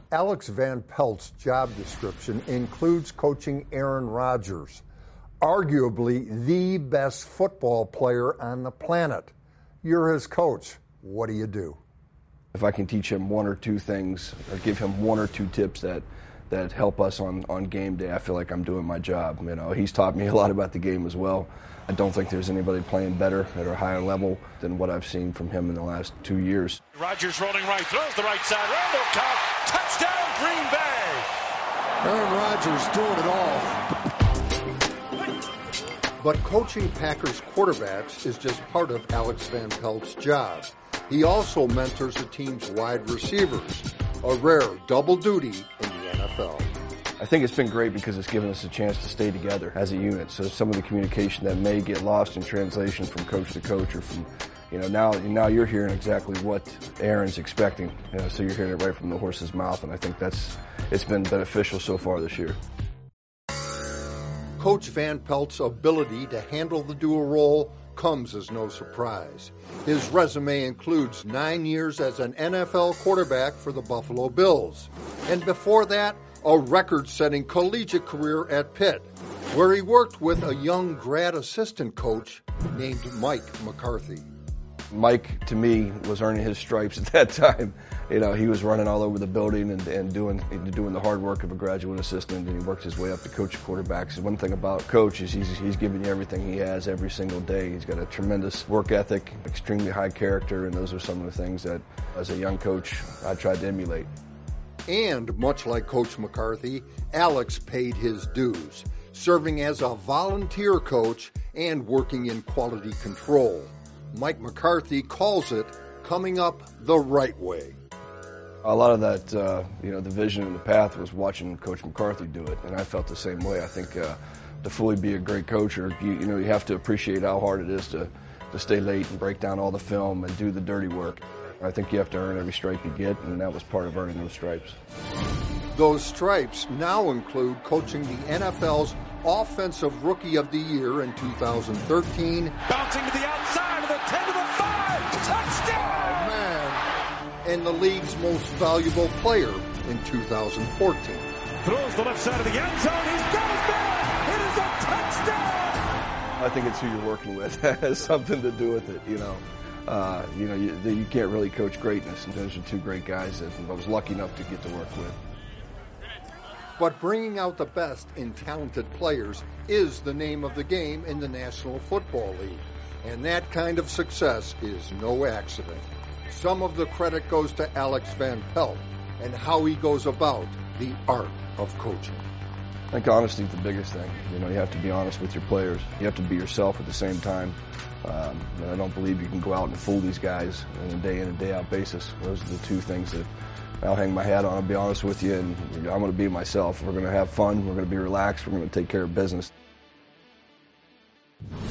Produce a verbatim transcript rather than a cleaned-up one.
Alex Van Pelt's job description includes coaching Aaron Rodgers, arguably the best football player on the planet. You're his coach. What do you do? If I can teach him one or two things or give him one or two tips that that help us on, on game day, I feel like I'm doing my job. You know, he's taught me a lot about the game as well. I don't think there's anybody playing better at a higher level than what I've seen from him in the last two years. Rodgers rolling right, throws the right side, Randall Cobb, touchdown Green Bay! Aaron Rodgers doing it all. But coaching Packers quarterbacks is just part of Alex Van Pelt's job. He also mentors the team's wide receivers, a rare double duty in the N F L. I think it's been great because it's given us a chance to stay together as a unit. So some of the communication that may get lost in translation from coach to coach or from, you know, now now you're hearing exactly what Aaron's expecting. You know, so you're hearing it right from the horse's mouth, and I think that's it's been beneficial so far this year. Coach Van Pelt's ability to handle the dual role comes as no surprise. His resume includes nine years as an N F L quarterback for the Buffalo Bills, and before that, a record-setting collegiate career at Pitt, where he worked with a young grad assistant coach named Mike McCarthy. Mike, to me, was earning his stripes at that time. You know, he was running all over the building and, and doing doing the hard work of a graduate assistant, and he worked his way up to coach quarterbacks. And one thing about Coach is he's, he's giving you everything he has every single day. He's got a tremendous work ethic, extremely high character, and those are some of the things that, as a young coach, I tried to emulate. And much like Coach McCarthy, Alex paid his dues, serving as a volunteer coach and working in quality control. Mike McCarthy calls it coming up the right way. A lot of that, uh, you know, the vision and the path was watching Coach McCarthy do it, and I felt the same way. I think uh, to fully be a great coach, or you, you know, you have to appreciate how hard it is to, to stay late and break down all the film and do the dirty work. I think you have to earn every stripe you get, and that was part of earning those stripes. Those stripes now include coaching the N F L's Offensive Rookie of the Year in two thousand thirteen. Bouncing to the outside of the ten to the five, touchdown! Oh, man. And the league's most valuable player in two thousand fourteen. Throws the left side of the end zone, he's got his man! It is a touchdown! I think it's who you're working with. It has something to do with it, you know. Uh, you know, you, you can't really coach greatness, and those are two great guys that I was lucky enough to get to work with. But bringing out the best in talented players is the name of the game in the National Football League, and that kind of success is no accident. Some of the credit goes to Alex Van Pelt and how he goes about the art of coaching. I think honesty is the biggest thing. You know, you have to be honest with your players. You have to be yourself at the same time. Um, I don't believe you can go out and fool these guys on a day in and day out basis. Those are the two things that I'll hang my hat on. I'll be honest with you, and I'm going to be myself. We're going to have fun. We're going to be relaxed. We're going to take care of business.